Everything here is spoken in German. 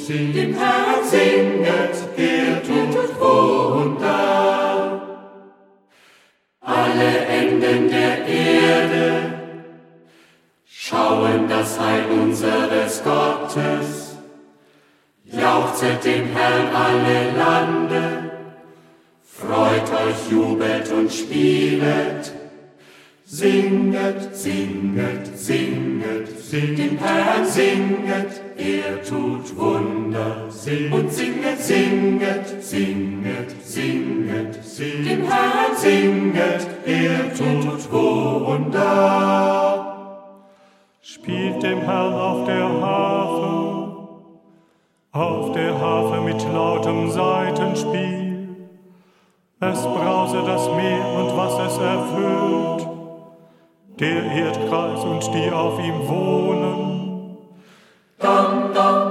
dem Herrn singet, er tut Wunder. Alle Enden der Erde schauen das Heil unseres Gottes. Jauchzet dem Herrn alle Lande, freut euch, jubelt und spielet. Singet, singet, singet, singet, dem Herrn singet, er tut Wunder. Und singet, singet, singet, singet, singet, dem Herrn singet, er tut Wunder. Spielt dem Herrn auf der Harfe mit lautem Saitenspiel. Es brause das Meer und was es erfüllt, der Erdkreis und die auf ihm wohnen. Dam, dam,